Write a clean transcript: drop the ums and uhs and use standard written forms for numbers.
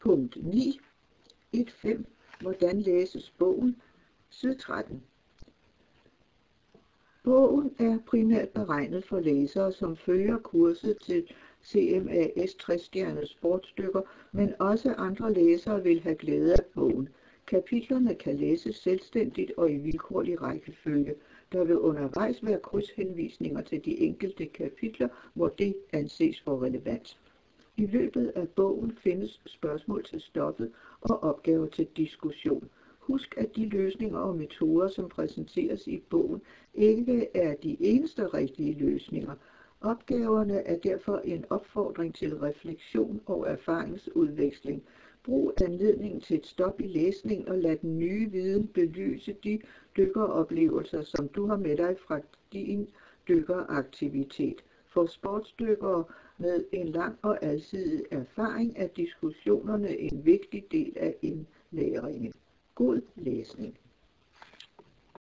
Punkt 9. 1.5. Hvordan læses bogen? Side 13. Bogen er primært beregnet for læsere, som følger kurset til CMAS 60-stjernede sportsdykker, men også andre læsere vil have glæde af bogen. Kapitlerne kan læses selvstændigt og i vilkårlig rækkefølge. Der vil undervejs være krydshenvisninger til de enkelte kapitler, hvor det anses for relevant. I løbet af bogen findes spørgsmål til stoffet og opgaver til diskussion. Husk, at de løsninger og metoder, som præsenteres i bogen, ikke er de eneste rigtige løsninger. Opgaverne er derfor en opfordring til refleksion og erfaringsudveksling. Brug anledningen til et stop i læsningen og lad den nye viden belyse de dykkeroplevelser, som du har med dig fra din dykkeraktivitet. For sportsdykkere med en lang og alsidig erfaring er diskussionerne en vigtig del af indlæringen. God læsning.